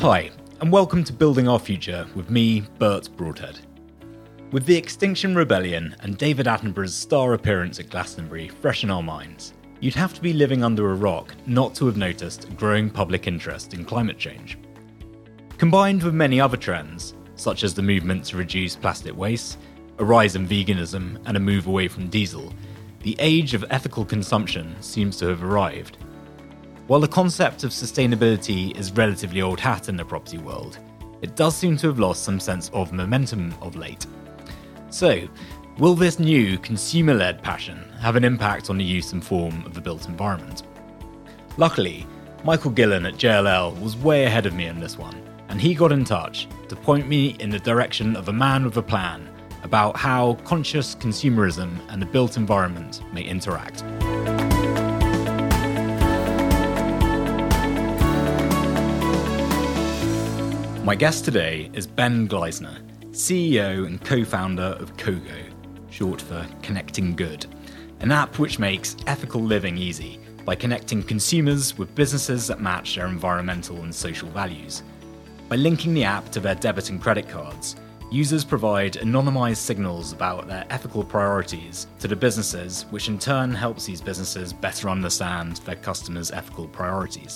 Hi, and welcome to Building Our Future with me, Bert Broadhead. With the Extinction Rebellion and David Attenborough's star appearance at Glastonbury fresh in our minds, you'd have to be living under a rock not to have noticed a growing public interest in climate change. Combined with many other trends, such as the movement to reduce plastic waste, a rise in veganism, and a move away from diesel, the age of ethical consumption seems to have arrived. While the concept of sustainability is relatively old hat in the property world, it does seem to have lost some sense of momentum of late. So, will this new consumer-led passion have an impact on the use and form of the built environment? Luckily, Michael Gillen at JLL was way ahead of me on this one, and he got in touch to point me in the direction of a man with a plan about how conscious consumerism and the built environment may interact. My guest today is Ben Gleisner, CEO and co-founder of Kogo, short for Connecting Good, an app which makes ethical living easy by connecting consumers with businesses that match their environmental and social values. By linking the app to their debit and credit cards, users provide anonymized signals about their ethical priorities to the businesses, which in turn helps these businesses better understand their customers' ethical priorities.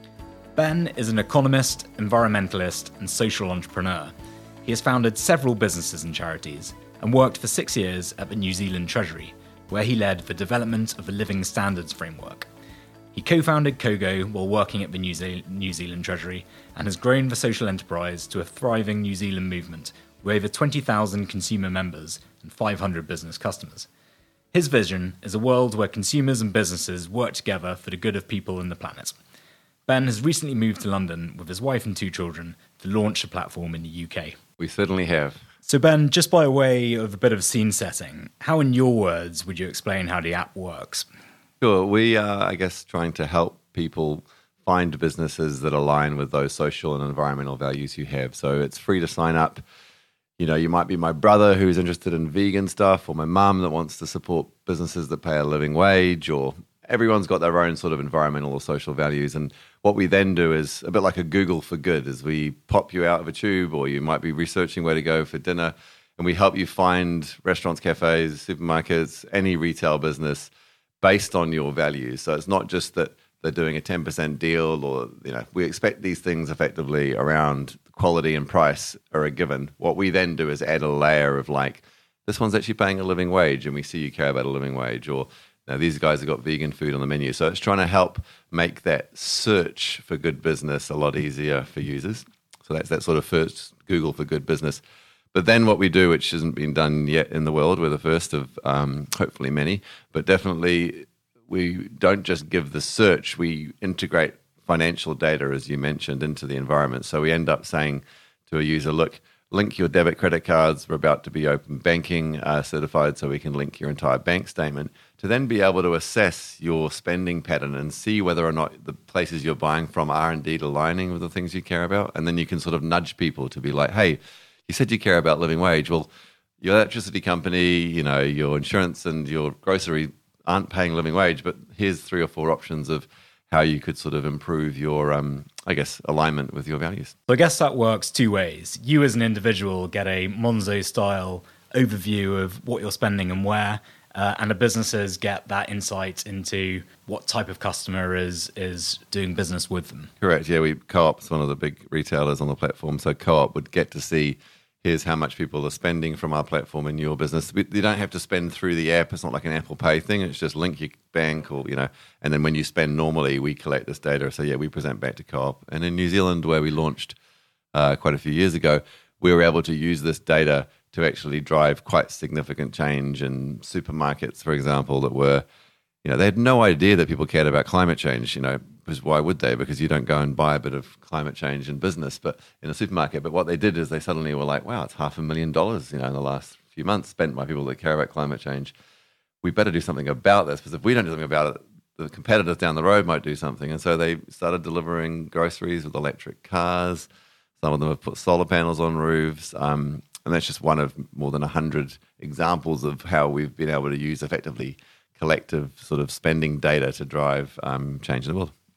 Ben is an economist, environmentalist, and social entrepreneur. He has founded several businesses and charities and worked for 6 years at the New Zealand Treasury, where he led the development of the Living Standards Framework. He co-founded Kogo while working at the New Zealand Treasury and has grown the social enterprise to a thriving New Zealand movement with over 20,000 consumer members and 500 business customers. His vision is a world where consumers and businesses work together for the good of people and the planet. Ben has recently moved to London with his wife and 2 children to launch the platform in the UK. We certainly have. So Ben, just by way of a bit of scene setting, how in your words would you explain how the app works? Sure. We are, trying to help people find businesses that align with those social and environmental values you have. So it's free to sign up. You know, you might be my brother who's interested in vegan stuff, or my mum that wants to support businesses that pay a living wage, or everyone's got their own sort of environmental or social values. And what we then do is a bit like a Google for Good, is we pop you out of a tube, or you might be researching where to go for dinner, and we help you find restaurants, cafes, supermarkets, any retail business based on your values. So it's not just that they're doing a 10% deal, or, you know, we expect these things effectively around quality and price are a given. What we then do is add a layer of like, this one's actually paying a living wage, and we see you care about a living wage, or now, these guys have got vegan food on the menu. So it's trying to help make that search for good business a lot easier for users. So that's that sort of first Google for good business. But then what we do, which hasn't been done yet in the world, we're the first of hopefully many, but definitely we don't just give the search, we integrate financial data, as you mentioned, into the environment. So we end up saying to a user, look, link your debit credit cards. We're about to be open banking certified, so we can link your entire bank statement to then be able to assess your spending pattern and see whether or not the places you're buying from are indeed aligning with the things you care about. And then you can sort of nudge people to be like, hey, you said you care about living wage. Well, your electricity company, you know, your insurance and your grocery aren't paying living wage, but here's 3 or 4 options of how you could sort of improve your, alignment with your values. So I guess that works 2 ways. You as an individual get a Monzo-style overview of what you're spending and where, and the businesses get that insight into what type of customer is doing business with them. Correct, yeah. Co-op's one of the big retailers on the platform, so Co-op would get to see, here's how much people are spending from our platform in your business. You don't have to spend through the app. It's not like an Apple Pay thing. It's just link your bank, or, you know, and then when you spend normally, we collect this data. So yeah, we present back to Co-op. And in New Zealand, where we launched quite a few years ago, we were able to use this data to actually drive quite significant change in supermarkets, for example, that were, you know, they had no idea that people cared about climate change, you know, because why would they? Because you don't go and buy a bit of climate change in business, but in a supermarket. But what they did is they suddenly were like, wow, it's $500,000, you know, in the last few months spent by people that care about climate change. We better do something about this, because if we don't do something about it, the competitors down the road might do something. And so they started delivering groceries with electric cars. Some of them have put solar panels on roofs. And that's just one of more than 100 examples of how we've been able to use effectively collective sort of spending data to drive change in the world.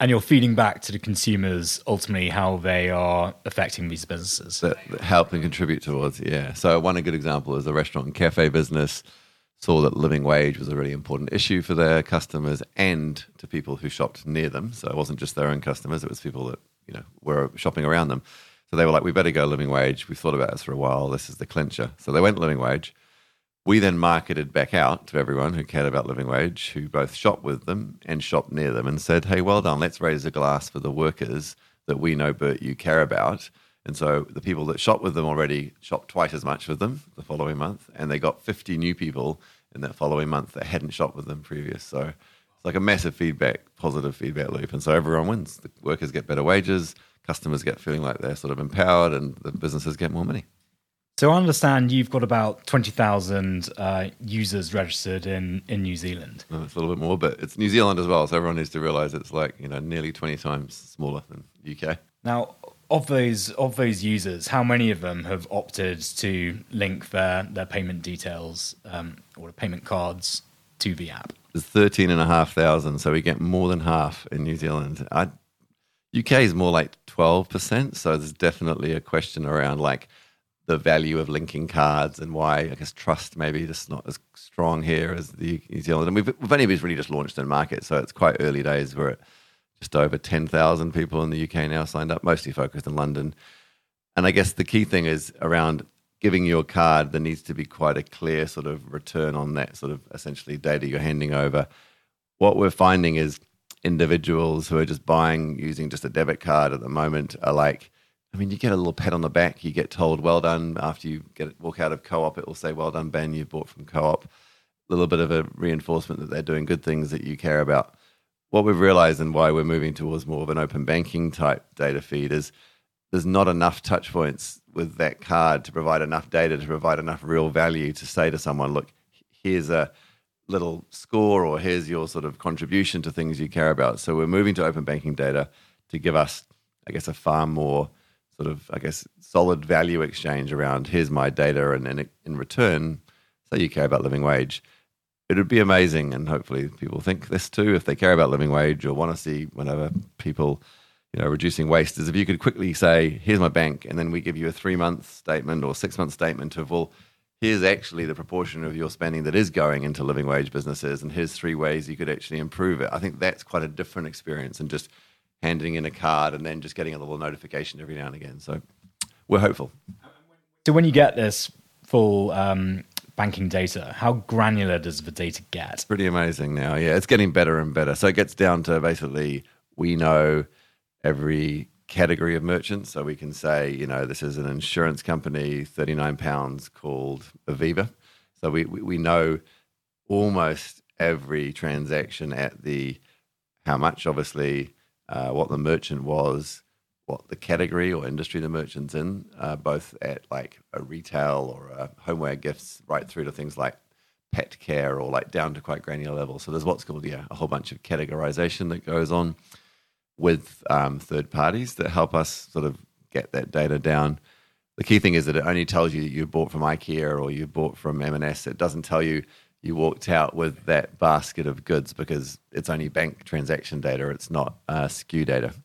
And you're feeding back to the consumers ultimately how they are affecting these businesses. That help and contribute towards, yeah. So one good example is a restaurant and cafe business saw that living wage was a really important issue for their customers and to people who shopped near them. So it wasn't just their own customers, it was people that, were shopping around them. So they were like, we better go living wage. We've thought about this for a while. This is the clincher. So they went living wage. We then marketed back out to everyone who cared about living wage, who both shopped with them and shopped near them, and said, hey, well done, let's raise a glass for the workers that we know, Bert, you care about. And so the people that shopped with them already shopped twice as much with them the following month, and they got 50 new people in that following month that hadn't shopped with them previous. So it's like a massive positive feedback loop. And so everyone wins. The workers get better wages, customers get feeling like they're sort of empowered, and the businesses get more money. So I understand you've got about 20,000 users registered in New Zealand. Oh, it's a little bit more, but it's New Zealand as well. So everyone needs to realize it's like, nearly 20 times smaller than UK. Now, of those users, how many of them have opted to link their payment details or payment cards to the app? There's 13,500, so we get more than half in New Zealand. UK is more like 12%, so there's definitely a question around like the value of linking cards and why, I guess, trust maybe just not as strong here as the New Zealand. And we've only really just launched in market, so it's quite early days. We're at just over 10,000 people in the UK now signed up, mostly focused in London. And I guess the key thing is around giving your card, there needs to be quite a clear sort of return on that sort of essentially data you're handing over. What we're finding is individuals who are just buying using just a debit card at the moment are like, you get a little pat on the back. You get told, well done. After you walk out of Co-op, it will say, well done, Ben, you've bought from Co-op. A little bit of a reinforcement that they're doing good things that you care about. What we've realized and why we're moving towards more of an open banking type data feed is there's not enough touch points with that card to provide enough data, to provide enough real value to say to someone, look, here's a little score or here's your sort of contribution to things you care about. So we're moving to open banking data to give us, I guess, a far more sort of, I guess, solid value exchange around here's my data, and in return, say you care about living wage, it would be amazing, and hopefully people think this too, if they care about living wage or want to see whenever people, reducing waste, is if you could quickly say, here's my bank, and then we give you a 3-month statement or 6-month statement of, well, here's actually the proportion of your spending that is going into living wage businesses, and here's 3 ways you could actually improve it. I think that's quite a different experience than just handing in a card and then just getting a little notification every now and again. So we're hopeful. So when you get this full banking data, how granular does the data get? It's pretty amazing now. Yeah, it's getting better and better. So it gets down to basically we know every category of merchants. So we can say, this is an insurance company, £39 called Aviva. So we know almost every transaction at the how much, obviously, what the merchant was, what the category or industry the merchant's in, both at like a retail or a homeware gifts, right through to things like pet care or like down to quite granular level. So there's what's called a whole bunch of categorization that goes on with third parties that help us sort of get that data down. The key thing is that it only tells you that you bought from IKEA or you bought from M&S. It doesn't tell you walked out with that basket of goods because it's only bank transaction data. It's not SKU data.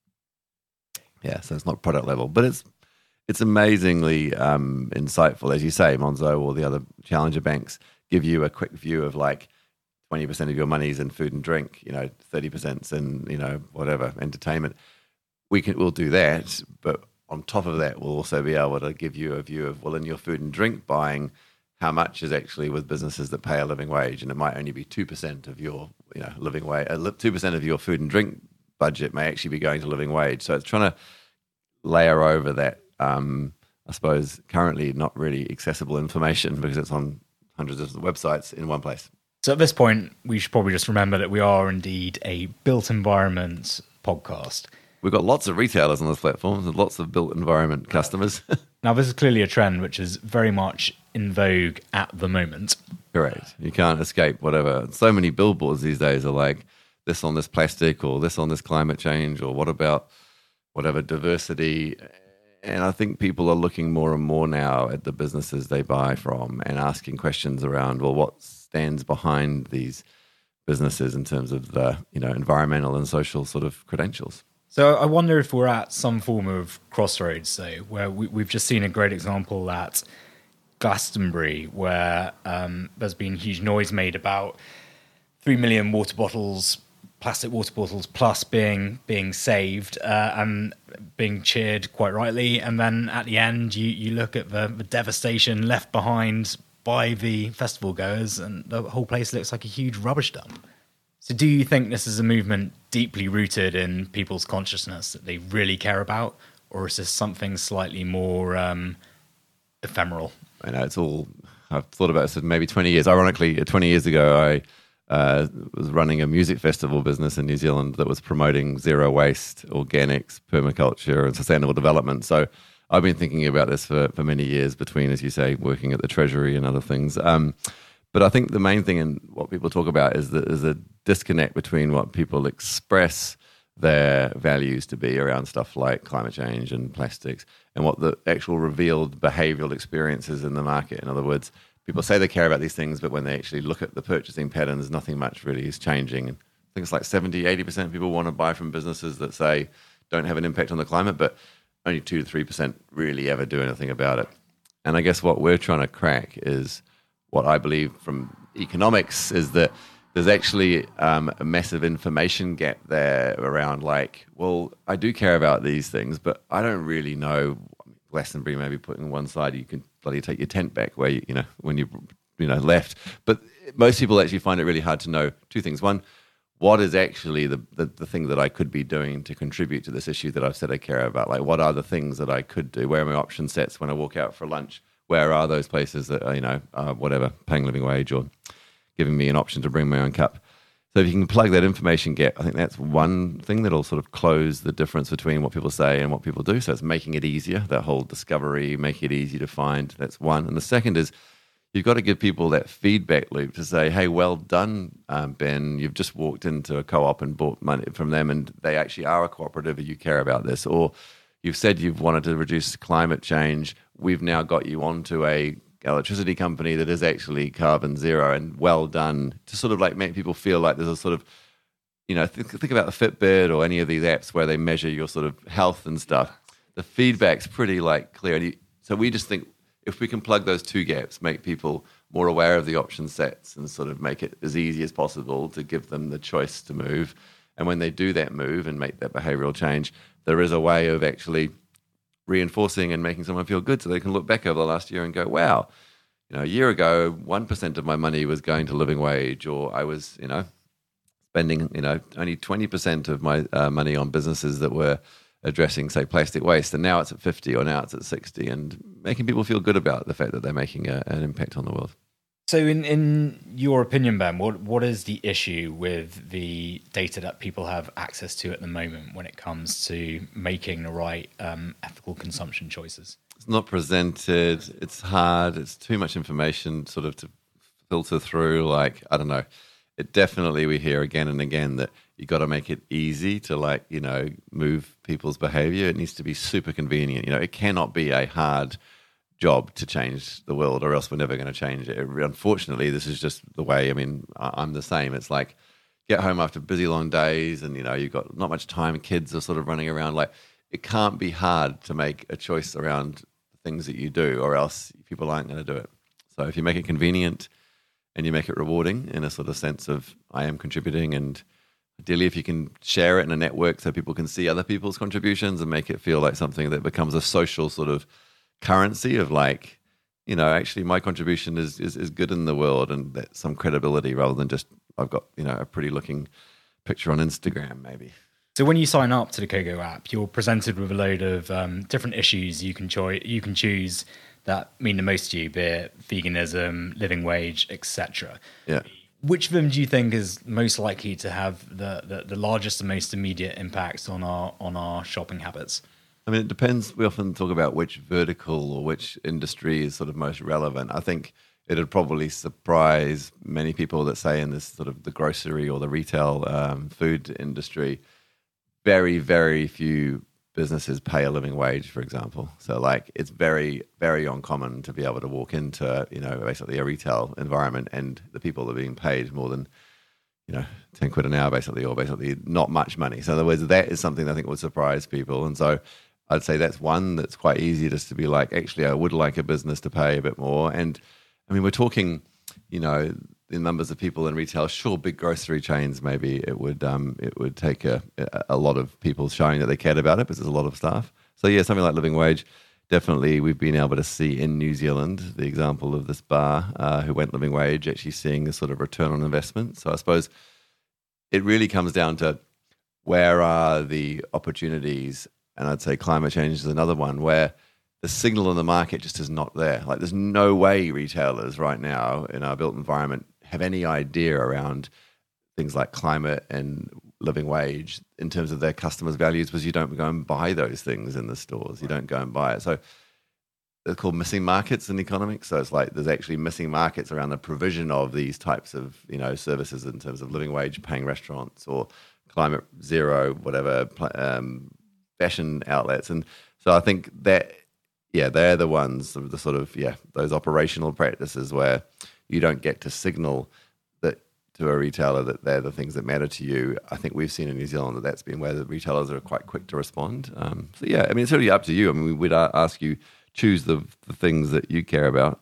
Yeah, so it's not product level, but it's amazingly insightful. As you say, Monzo or the other challenger banks give you a quick view of like 20% of your money's in food and drink, 30%'s in, whatever, entertainment. We'll do that, but on top of that, we'll also be able to give you a view of, well, in your food and drink buying, how much is actually with businesses that pay a living wage, and it might only be 2% of your living wage. 2% of your food and drink budget may actually be going to living wage. So it's trying to layer over that, I suppose, currently not really accessible information because it's on hundreds of websites in one place. So at this point, we should probably just remember that we are indeed a built environment podcast. We've got lots of retailers on this platform and lots of built environment customers. Now, this is clearly a trend which is very much in vogue at the moment. Correct. You can't escape whatever. So many billboards these days are like this on this plastic or this on this climate change or what about whatever diversity. And I think people are looking more and more now at the businesses they buy from and asking questions around, well, what stands behind these businesses in terms of the environmental and social sort of credentials. So I wonder if we're at some form of crossroads, so where we've just seen a great example at Glastonbury, where there's been huge noise made about 3 million plastic water bottles plus being saved and being cheered quite rightly. And then at the end, you look at the devastation left behind by the festival goers, and the whole place looks like a huge rubbish dump. So do you think this is a movement deeply rooted in people's consciousness that they really care about, or is this something slightly more ephemeral? I know I've thought about this maybe 20 years. Ironically, 20 years ago, I was running a music festival business in New Zealand that was promoting zero waste, organics, permaculture, and sustainable development. So I've been thinking about this for many years between, as you say, working at the Treasury and other things. But I think the main thing in what people talk about is that there's a disconnect between what people express their values to be around stuff like climate change and plastics and what the actual revealed behavioral experiences in the market. In other words, people say they care about these things, but when they actually look at the purchasing patterns, nothing much really is changing. And I think it's like 70-80% of people want to buy from businesses that say don't have an impact on the climate, but only 2 to 3% really ever do anything about it. And I guess what we're trying to crack is what I believe from economics is that there's actually a massive information gap there around like, well, I do care about these things, but I don't really know. Glastonbury maybe putting on one side, you can bloody take your tent back where when you left. But most people actually find it really hard to know two things. One, what is actually the thing that I could be doing to contribute to this issue that I've said I care about? Like, what are the things that I could do? Where are my option sets when I walk out for lunch? Where are those places that are, whatever, paying living wage or giving me an option to bring my own cup? So if you can plug that information gap, I think that's one thing that'll sort of close the difference between what people say and what people do. So it's making it easier, that whole discovery, make it easy to find. That's one. And the second is you've got to give people that feedback loop to say, hey, well done, Ben. You've just walked into a co-op and bought money from them and they actually are a cooperative and you care about this. Or you've said you've wanted to reduce climate change. We've now got you onto a electricity company that is actually carbon zero, and well done, to sort of like make people feel like there's a sort of, think about the Fitbit or any of these apps where they measure your sort of health and stuff. The feedback's pretty like clear. And so we just think if we can plug those two gaps, make people more aware of the option sets and sort of make it as easy as possible to give them the choice to move. And when they do that move and make that behavioral change, there is a way of actually reinforcing and making someone feel good so they can look back over the last year and go, wow, a year ago, 1% of my money was going to living wage, or I was, spending, only 20% of my money on businesses that were addressing, say, plastic waste, and now it's at 50 or now it's at 60, and making people feel good about the fact that they're making an impact on the world. So in your opinion, Ben, what is the issue with the data that people have access to at the moment when it comes to making the right ethical consumption choices? It's not presented. It's hard. It's too much information sort of to filter through. Like, I don't know. It definitely, we hear again and again that you got to make it easy to move people's behavior. It needs to be super convenient. It cannot be a hard job to change the world, or else we're never going to change it. Unfortunately, this is just the way. I mean, I'm the same. It's like get home after busy long days and you've got not much time, kids are sort of running around. Like, it can't be hard to make a choice around the things that you do, or else people aren't going to do it. So if you make it convenient and you make it rewarding in a sort of sense of I am contributing, and ideally if you can share it in a network so people can see other people's contributions and make it feel like something that becomes a social sort of currency of like, actually my contribution is good in the world, and that's some credibility rather than just I've got, a pretty looking picture on Instagram maybe. So when you sign up to the Kogo app, you're presented with a load of different issues you can choose that mean the most to you, be it veganism, living wage, etc. Yeah. Which of them do you think is most likely to have the largest and most immediate impacts on our shopping habits? I mean, it depends. We often talk about which vertical or which industry is sort of most relevant. I think it would probably surprise many people that say in this sort of the grocery or the retail food industry, very, very few businesses pay a living wage, for example. So like it's very, very uncommon to be able to walk into, basically a retail environment and the people are being paid more than, £10 an hour basically, or basically not much money. So in other words, that is something I think would surprise people. And so I'd say that's one that's quite easy just to be like, actually, I would like a business to pay a bit more. And I mean, we're talking, the numbers of people in retail. Sure, big grocery chains, maybe it would take a lot of people showing that they cared about it, because there's a lot of staff. So yeah, something like living wage. Definitely, we've been able to see in New Zealand the example of this bar who went living wage, actually seeing a sort of return on investment. So I suppose it really comes down to where are the opportunities, and I'd say climate change is another one where the signal in the market just is not there. Like, there's no way retailers right now in our built environment have any idea around things like climate and living wage in terms of their customers' values, because you don't go and buy those things in the stores. You don't go and buy it. So they're called missing markets in economics. So it's like there's actually missing markets around the provision of these types of services in terms of living wage paying restaurants or climate zero, whatever, fashion outlets. And so I think that, they're the ones, the sort of, those operational practices where you don't get to signal that to a retailer that they're the things that matter to you. I think we've seen in New Zealand that that's been where the retailers are quite quick to respond. It's really up to you. I mean, we'd ask you, choose the things that you care about.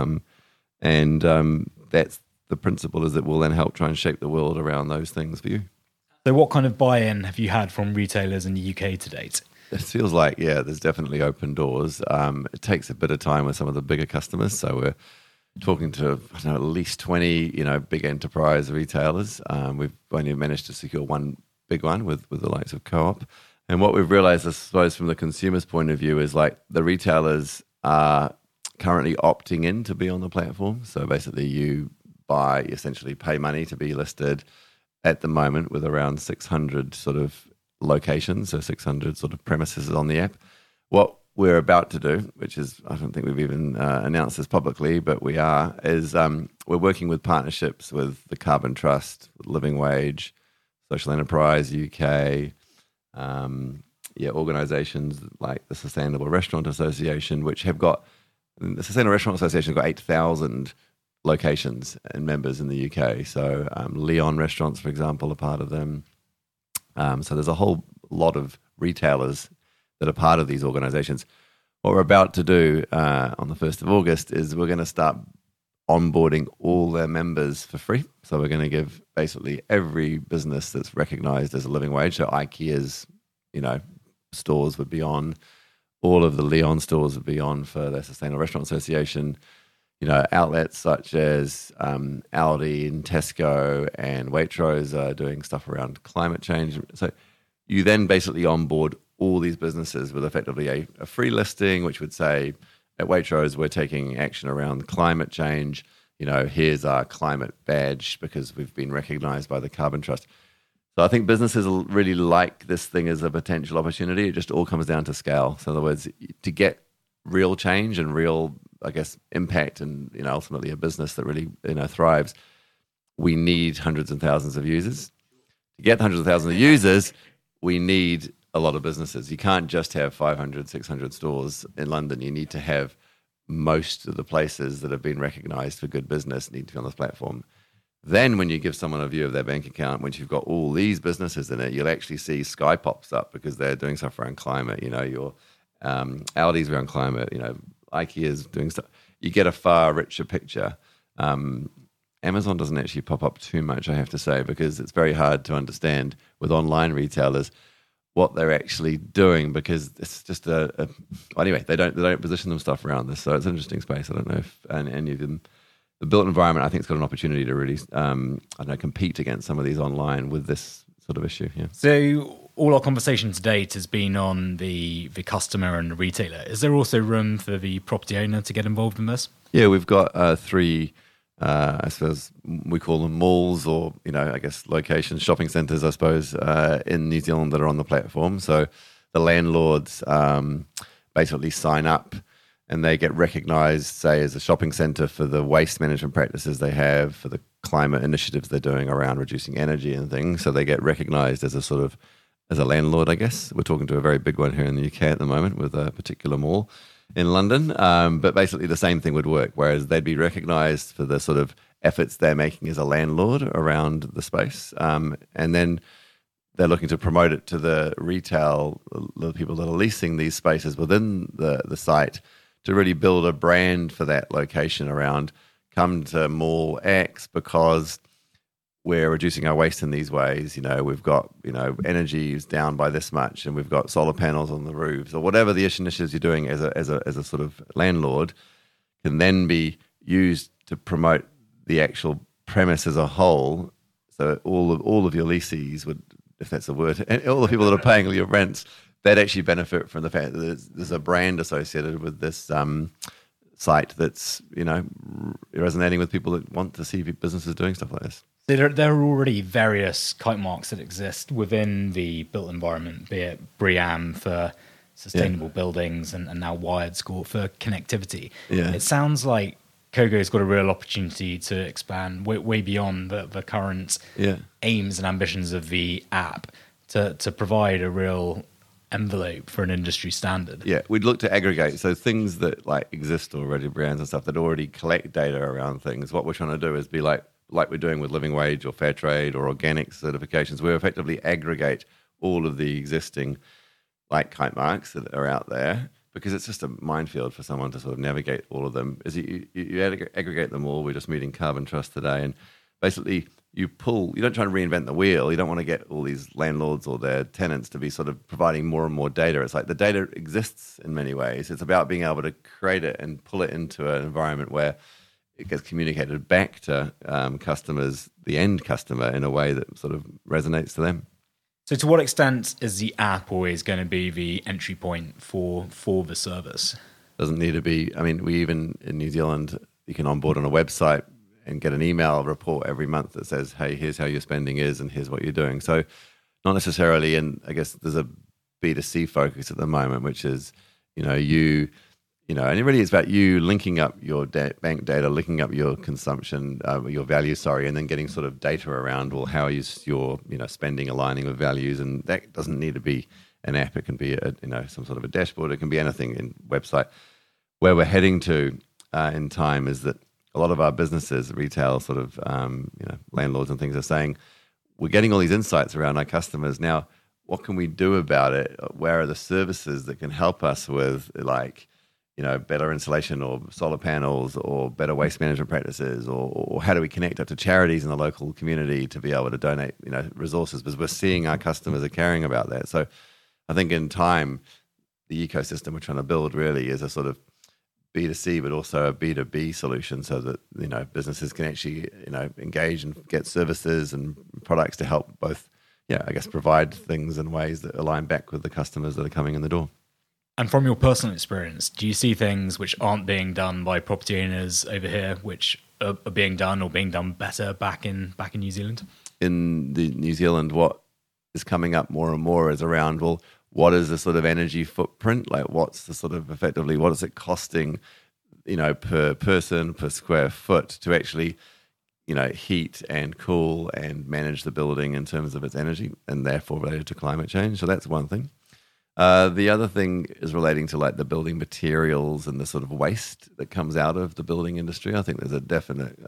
That's the principle, is that we'll then help try and shape the world around those things for you. So what kind of buy-in have you had from retailers in the UK to date? It feels like, there's definitely open doors. It takes a bit of time with some of the bigger customers. So we're talking to at least 20, big enterprise retailers. We've only managed to secure one big one with the likes of Co-op. And what we've realized, I suppose, from the consumer's point of view is like the retailers are currently opting in to be on the platform. So basically you essentially pay money to be listed at the moment with around 600 sort of locations, so 600 sort of premises on the app. What we're about to do, which is, I don't think we've even announced this publicly, but we are, is we're working with partnerships with the Carbon Trust, Living Wage, Social Enterprise UK, organisations like the Sustainable Restaurant Association, the Sustainable Restaurant Association has got 8,000 locations and members in the UK. So Leon Restaurants, for example, are part of them. So there's a whole lot of retailers that are part of these organisations. What we're about to do on the 1st of August is we're going to start onboarding all their members for free. So we're going to give basically every business that's recognised as a living wage. So IKEA's, stores would be on. All of the Leon stores would be on for their Sustainable Restaurant Association. Outlets such as Aldi and Tesco and Waitrose are doing stuff around climate change. So you then basically onboard all these businesses with effectively a free listing, which would say, at Waitrose, we're taking action around climate change. Here's our climate badge because we've been recognised by the Carbon Trust. So I think businesses really like this thing as a potential opportunity. It just all comes down to scale. So in other words, to get real change and real, I guess, impact and, ultimately a business that really, thrives, we need hundreds and thousands of users. To get hundreds of thousands of users, we need a lot of businesses. You can't just have 500, 600 stores in London. You need to have most of the places that have been recognised for good business need to be on this platform. Then when you give someone a view of their bank account, once you've got all these businesses in it, you'll actually see Sky pops up because they're doing stuff around climate. Your Aldi's around climate, IKEA's doing stuff. You get a far richer picture. Amazon doesn't actually pop up too much, I have to say, because it's very hard to understand with online retailers what they're actually doing, because it's just anyway, they don't position them stuff around this. So it's an interesting space. I don't know if any of them, the built environment, I think it's got an opportunity to really, compete against some of these online with this sort of issue. Yeah. So all our conversation to date has been on the customer and the retailer. Is there also room for the property owner to get involved in this? Yeah, we've got 3, I suppose we call them malls, or, I guess locations, shopping centres, I suppose, in New Zealand that are on the platform. So the landlords basically sign up and they get recognised, say, as a shopping centre for the waste management practices they have, for the climate initiatives they're doing around reducing energy and things. So they get recognised as a landlord, I guess. We're talking to a very big one here in the UK at the moment with a particular mall in London. But basically the same thing would work, whereas they'd be recognised for the sort of efforts they're making as a landlord around the space. And then they're looking to promote it to the retail, the people that are leasing these spaces within the site to really build a brand for that location around come to Mall X because we're reducing our waste in these ways. We've got, energy is down by this much and we've got solar panels on the roofs or whatever the initiatives you're doing as a sort of landlord can then be used to promote the actual premise as a whole. So all of your lessees would, if that's a word, and all the people that are paying all your rents, they'd actually benefit from the fact that there's a brand associated with this site that's, resonating with people that want to see businesses doing stuff like this. There are already various kite marks that exist within the built environment, be it BREEAM for sustainable buildings and now Wired Score for connectivity. Yeah. It sounds like Kogo's got a real opportunity to expand way beyond the current aims and ambitions of the app to provide a real envelope for an industry standard. Yeah, we'd look to aggregate. So things that like exist already, brands and stuff that already collect data around things. What we're trying to do is be like we're doing with Living Wage or Fair Trade or organic certifications. We effectively aggregate all of the existing like kite marks that are out there, because it's just a minefield for someone to sort of navigate all of them. As you aggregate them all. We're just meeting Carbon Trust today, and basically you don't try to reinvent the wheel. You don't want to get all these landlords or their tenants to be sort of providing more and more data. It's like the data exists in many ways. It's about being able to create it and pull it into an environment where it gets communicated back to customers, the end customer, in a way that sort of resonates to them. So to what extent is the app always going to be the entry point for the service? Doesn't need to be. I mean, we even in New Zealand, you can onboard on a website and get an email report every month that says, hey, here's how your spending is and here's what you're doing. So not necessarily, and I guess there's a B2C focus at the moment, which is, and it really is about you linking up your bank data, linking up your consumption, your values, and then getting sort of data around, well, how is your spending aligning with values? And that doesn't need to be an app. It can be some sort of a dashboard. It can be anything in website. Where we're heading to in time is that a lot of our businesses, retail sort of landlords and things are saying, we're getting all these insights around our customers. Now, what can we do about it? Where are the services that can help us with better insulation or solar panels or better waste management practices, or how do we connect up to charities in the local community to be able to donate, resources, because we're seeing our customers are caring about that. So I think in time, the ecosystem we're trying to build really is a sort of B2C, but also a B2B solution so that, businesses can actually, engage and get services and products to help both, provide things in ways that align back with the customers that are coming in the door. And from your personal experience, do you see things which aren't being done by property owners over here, which are being done or being done better back in New Zealand? In the New Zealand, what is coming up more and more is around, well, what is the sort of energy footprint? Like what's the sort of effectively, what is it costing, per person, per square foot to actually, heat and cool and manage the building in terms of its energy and therefore related to climate change? So that's one thing. The other thing is relating to like the building materials and the sort of waste that comes out of the building industry. I think there's a definite,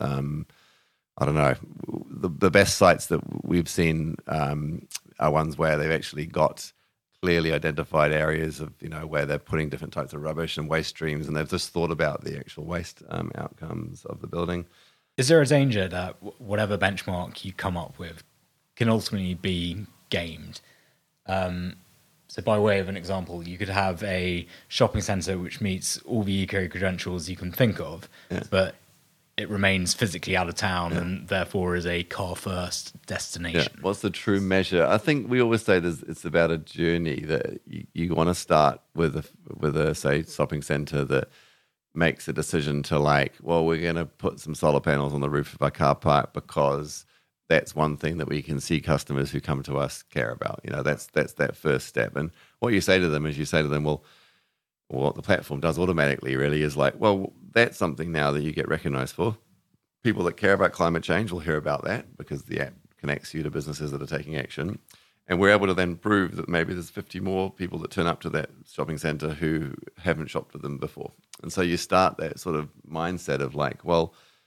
the best sites that we've seen are ones where they've actually got clearly identified areas of, where they're putting different types of rubbish and waste streams, and they've just thought about the actual waste outcomes of the building. Is there a danger that whatever benchmark you come up with can ultimately be gamed? So by way of an example, you could have a shopping centre which meets all the eco-credentials you can think of, but it remains physically out of town and therefore is a car-first destination. Yeah. What's the true measure? I think we always say it's about a journey that you want to start with a say, shopping centre that makes a decision to we're going to put some solar panels on the roof of our car park because that's one thing that we can see customers who come to us care about. That's that first step. And what you say to them is well, what the platform does automatically really is that's something now that you get recognized for. People that care about climate change will hear about that because the app connects you to businesses that are taking action. And we're able to then prove that maybe there's 50 more people that turn up to that shopping center who haven't shopped with them before. And so you start that sort of mindset of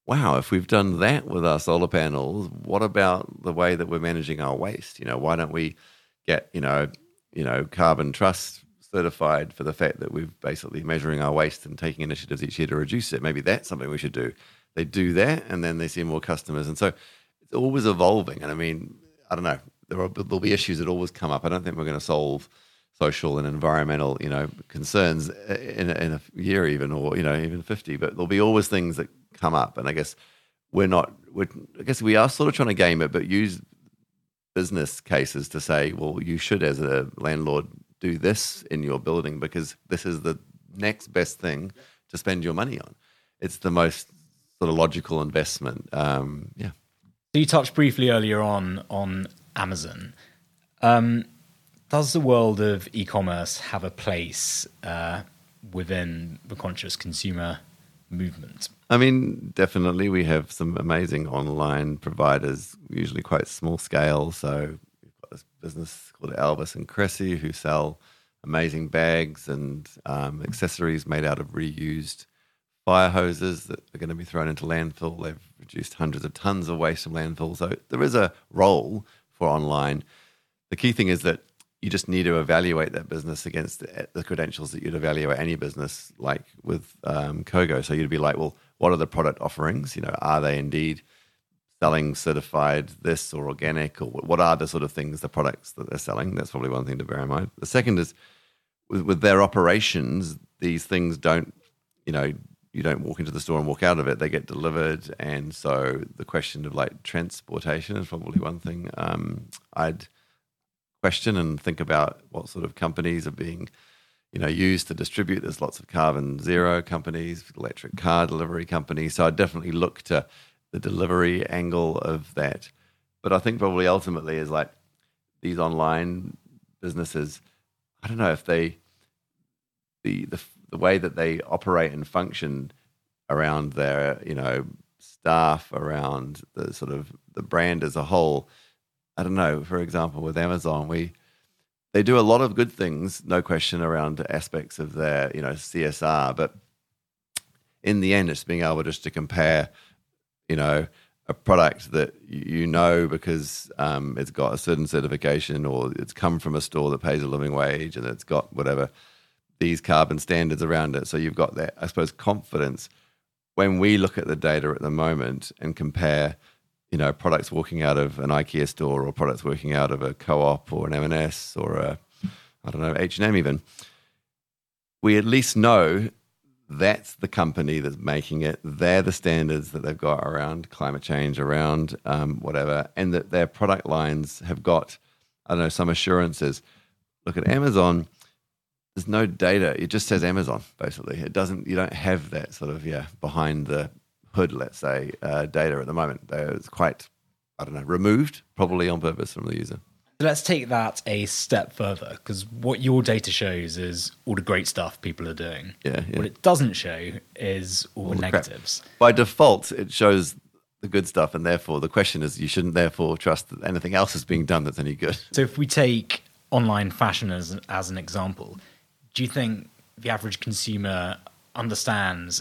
wow, if we've done that with our solar panels, what about the way that we're managing our waste? Why don't we get, Carbon Trust certified for the fact that we're basically measuring our waste and taking initiatives each year to reduce it? Maybe that's something we should do. They do that, and then they see more customers. And so it's always evolving. And I mean, I don't know, there'll be issues that always come up. I don't think we're going to solve social and environmental, concerns in a year even, or, even 50, but there'll be always things that come up. And I guess we are sort of trying to game it, but use business cases to say, well, you should, as a landlord, do this in your building because this is the next best thing to spend your money on. It's the most sort of logical investment. So you touched briefly earlier on Amazon. Does the world of e-commerce have a place within the conscious consumer movement? I mean, definitely. We have some amazing online providers, usually quite small scale. So we've got this business called Elvis and Cressy who sell amazing bags and accessories made out of reused fire hoses that are going to be thrown into landfill. They've reduced hundreds of tons of waste from landfill. So there is a role for online. The key thing is that you just need to evaluate that business against the credentials that you'd evaluate any business, like with Kogo. So you'd be like, well, what are the product offerings? Are they indeed selling certified this or organic, or what are the sort of things, the products that they're selling? That's probably one thing to bear in mind. The second is with their operations, these things don't, you don't walk into the store and walk out of it. They get delivered. And so the question of like transportation is probably one thing I'd question and think about what sort of companies are being, used to distribute. There's lots of carbon zero companies, electric car delivery companies. So I'd definitely look to the delivery angle of that. But I think probably ultimately is like these online businesses, I don't know if they, the way that they operate and function around their, staff, around the sort of the brand as a whole. I don't know, for example, with Amazon, they do a lot of good things, no question, around aspects of their, CSR. But in the end, it's being able just to compare, a product that because it's got a certain certification, or it's come from a store that pays a living wage, and it's got whatever these carbon standards around it. So you've got that, I suppose, confidence. When we look at the data at the moment and compare, products walking out of an IKEA store or products working out of a Co-op or an M&S or H&M even, we at least know that's the company that's making it. They're the standards that they've got around climate change, around whatever, and that their product lines have got, some assurances. Look at Amazon. There's no data. It just says Amazon, basically. You don't have that sort of, behind the hood, let's say, data at the moment. It's quite, removed, probably on purpose from the user. Let's take that a step further, because what your data shows is all the great stuff people are doing. Yeah. What it doesn't show is all the negatives. Crap. By default, it shows the good stuff, and therefore the question is you shouldn't therefore trust that anything else is being done that's any good. So if we take online fashion as an example, do you think the average consumer understands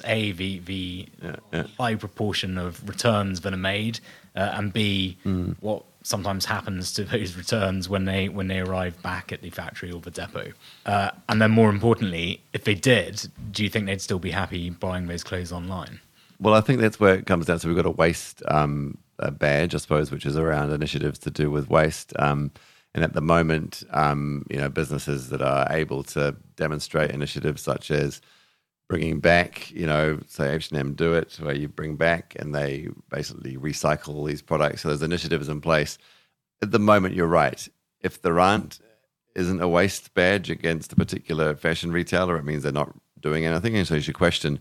the high proportion of returns that are made, and B, what sometimes happens to those returns when they arrive back at the factory or the depot? And then more importantly, if they did, do you think they'd still be happy buying those clothes online? Well, I think that's where it comes down. So we've got a waste badge, I suppose, which is around initiatives to do with waste. And at the moment, businesses that are able to demonstrate initiatives such as bringing back, say H&M do it, where you bring back and they basically recycle all these products. So there's initiatives in place. At the moment, you're right. If there isn't a waste badge against a particular fashion retailer, it means they're not doing anything. And so you should question.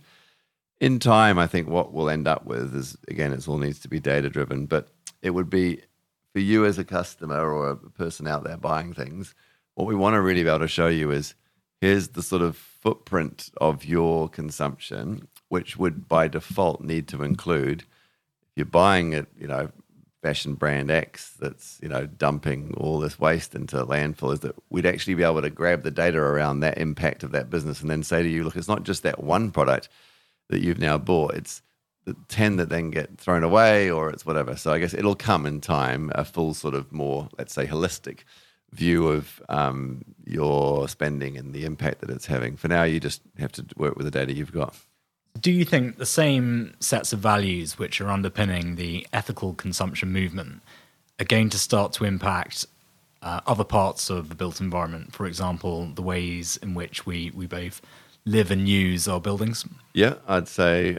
In time, I think what we'll end up with is, again, it all needs to be data-driven, but it would be for you as a customer or a person out there buying things, what we want to really be able to show you is here's the sort of footprint of your consumption, which would by default need to include, if you're buying it, fashion brand X that's, dumping all this waste into landfill, is that we'd actually be able to grab the data around that impact of that business and then say to you, look, it's not just that one product that you've now bought, it's 10 that then get thrown away, or it's whatever. So I guess it'll come in time, a full sort of more, let's say, holistic view of your spending and the impact that it's having. For now, you just have to work with the data you've got. Do you think the same sets of values which are underpinning the ethical consumption movement are going to start to impact other parts of the built environment? For example, the ways in which we both live and use our buildings? Yeah, I'd say,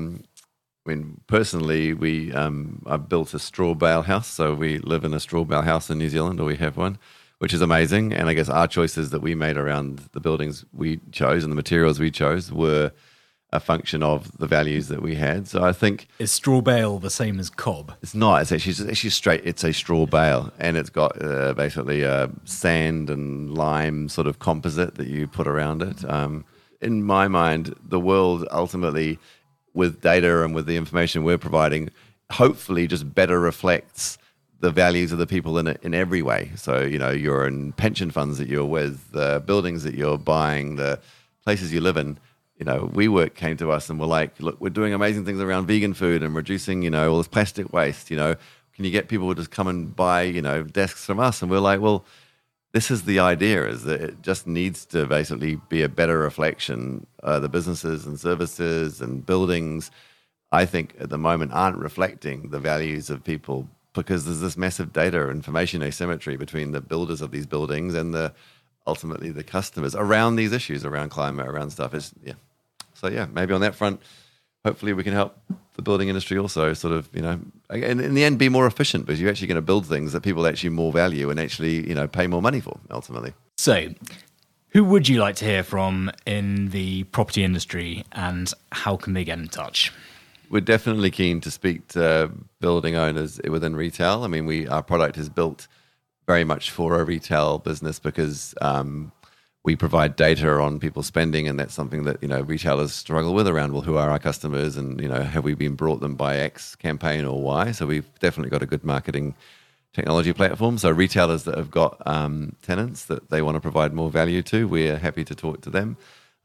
personally, I've built a straw bale house. So we live in a straw bale house in New Zealand, or we have one, which is amazing. And I guess our choices that we made around the buildings we chose and the materials we chose were a function of the values that we had. So I think... Is straw bale the same as cob? It's not. It's actually straight. It's a straw bale, and it's got basically a sand and lime sort of composite that you put around it. In my mind, the world ultimately, with data and with the information we're providing, hopefully just better reflects the values of the people in it in every way. So, you're in pension funds that you're with, the buildings that you're buying, the places you live in. WeWork came to us and were like, look, we're doing amazing things around vegan food and reducing, all this plastic waste. Can you get people to just come and buy, desks from us? And we're like, well, this is the idea, is that it just needs to basically be a better reflection. The businesses and services and buildings, I think at the moment, aren't reflecting the values of people, because there's this massive data information asymmetry between the builders of these buildings and ultimately the customers around these issues, around climate, around stuff. So maybe on that front, hopefully we can help the building industry also sort of, and in the end be more efficient, because you're actually going to build things that people actually more value and actually, pay more money for ultimately. So who would you like to hear from in the property industry, and how can they get in touch? We're definitely keen to speak to building owners within retail. I mean, our product is built very much for a retail business, because we provide data on people's spending, and that's something that retailers struggle with around, well, who are our customers, and have we been brought them by X campaign or Y? So we've definitely got a good marketing technology platform. So retailers that have got tenants that they want to provide more value to, we're happy to talk to them.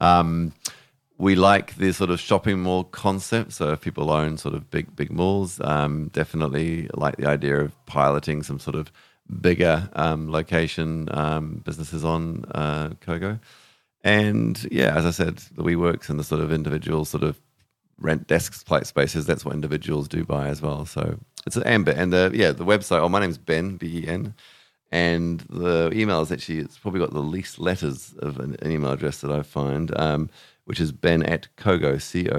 We like the sort of shopping mall concept. So if people own sort of big malls, definitely like the idea of piloting some sort of bigger location businesses on Kogo. And as I said, the WeWorks and the sort of individual sort of rent desks, plate spaces, that's what individuals do buy as well. So it's an ambit. And the website, my name's Ben, Ben, and the email is actually, it's probably got the least letters of an email address that I find, which is ben@kogo,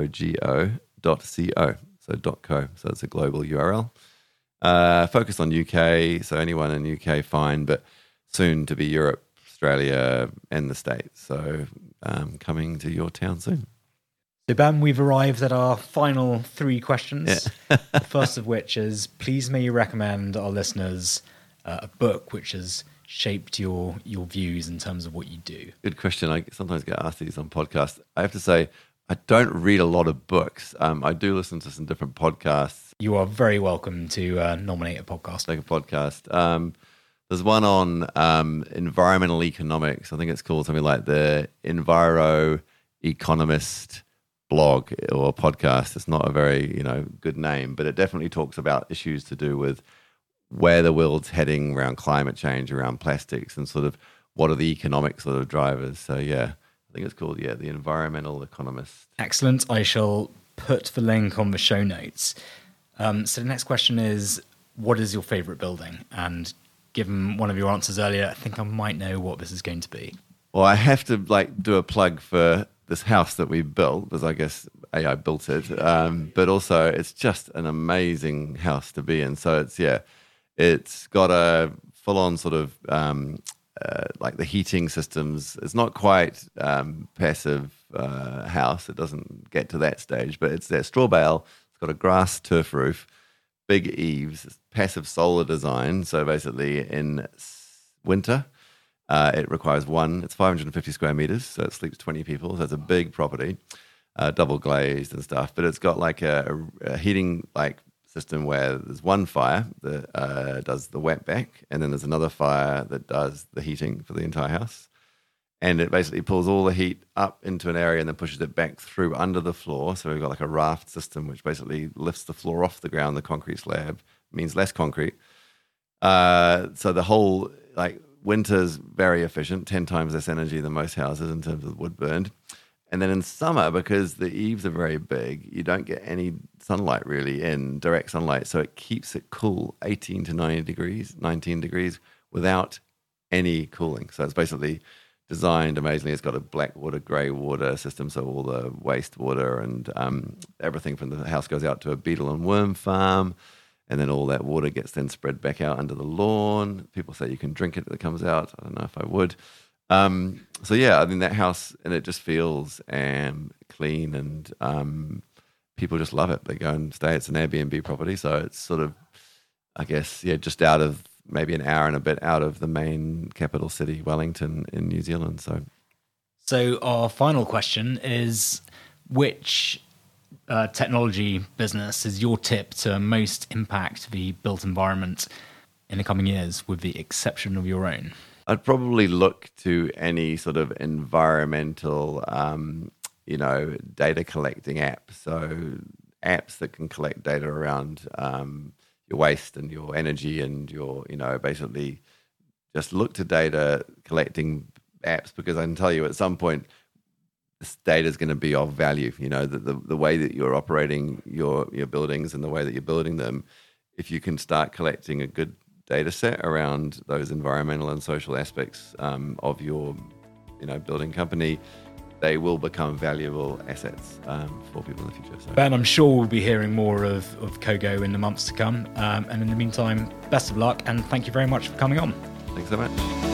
kogo.co. So .co. So it's a global URL. Focused on UK, so anyone in UK fine, but soon to be Europe, Australia, and the States. So coming to your town soon. So Ben, we've arrived at our final 3 questions. Yeah. The first of which is, please may you recommend our listeners a book which has shaped your views in terms of what you do? Good question. I sometimes get asked these on podcasts. I have to say, I don't read a lot of books. I do listen to some different podcasts. You are very welcome to nominate a podcast. Take a podcast. There's one on environmental economics. I think it's called something like the Enviro Economist blog or podcast. It's not a very good name, but it definitely talks about issues to do with where the world's heading around climate change, around plastics, and sort of what are the economic sort of drivers. So I think it's called the Environmental Economist. Excellent. I shall put the link on the show notes. So the next question is, what is your favorite building? And given one of your answers earlier, I think I might know what this is going to be. Well, I have to do a plug for this house that we built, because I guess I built it, but also it's just an amazing house to be in. So it's got a full-on sort of like the heating systems. It's not quite passive house. It doesn't get to that stage, but it's that straw bale. It's got a grass turf roof, big eaves, passive solar design. So basically in winter, it requires it's 550 square meters, so it sleeps 20 people. So it's a big property, double glazed and stuff. But it's got like a heating system where there's one fire that does the wet back, and then there's another fire that does the heating for the entire house. and it basically pulls all the heat up into an area and then pushes it back through under the floor. So we've got like a raft system, which basically lifts the floor off the ground. The concrete slab means less concrete. So the whole, like, winter's very efficient, 10 times less energy than most houses in terms of wood burned. And then in summer, because the eaves are very big, you don't get any sunlight really in, direct sunlight. So it keeps it cool, 18 to 19 degrees without any cooling. So it's basically designed amazingly. It's got a black water, grey water system. So all the wastewater and everything from the house goes out to a beetle and worm farm. And then all that water gets then spread back out under the lawn. People say you can drink it that comes out. I don't know if I would. So yeah, I mean, that house, and it just feels clean, and people just love it. They go and stay. It's an Airbnb property, so it's sort of, I guess, yeah, just out of maybe an hour and a bit out of the main capital city, Wellington, in New Zealand. So our final question is, which technology business is your tip to most impact the built environment in the coming years, with the exception of your own? I'd probably look to any sort of environmental, data collecting app. So apps that can collect data around your waste and your energy and your, basically just look to data collecting apps, because I can tell you at some point this data is going to be of value. The way that you're operating your buildings and the way that you're building them, if you can start collecting a good data set around those environmental and social aspects of your building company, they will become valuable assets for people in the future. So. Ben, I'm sure we'll be hearing more of Kogo in the months to come. And in the meantime, best of luck, and thank you very much for coming on. Thanks so much.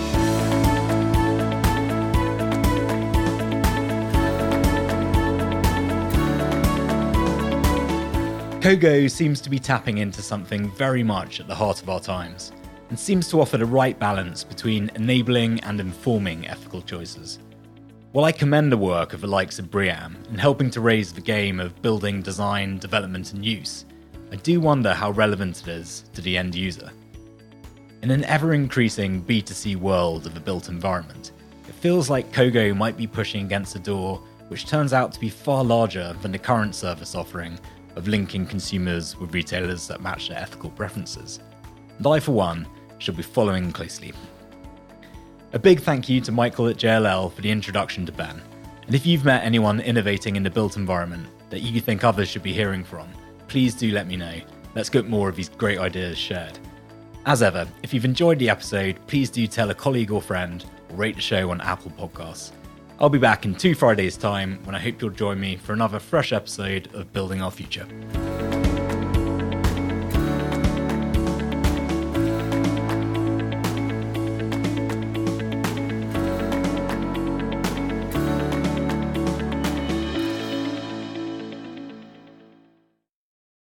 Kogo seems to be tapping into something very much at the heart of our times, and seems to offer the right balance between enabling and informing ethical choices. While I commend the work of the likes of BREEAM in helping to raise the game of building, design, development and use, I do wonder how relevant it is to the end user. In an ever-increasing B2C world of the built environment, it feels like Kogo might be pushing against a door which turns out to be far larger than the current service offering of linking consumers with retailers that match their ethical preferences. And I, for one, shall be following closely. A big thank you to Michael at JLL for the introduction to Ben. And if you've met anyone innovating in the built environment that you think others should be hearing from, please do let me know. Let's get more of these great ideas shared. As ever, if you've enjoyed the episode, please do tell a colleague or friend, or rate the show on Apple Podcasts. I'll be back in 2 Fridays' time, when I hope you'll join me for another fresh episode of Building Our Future.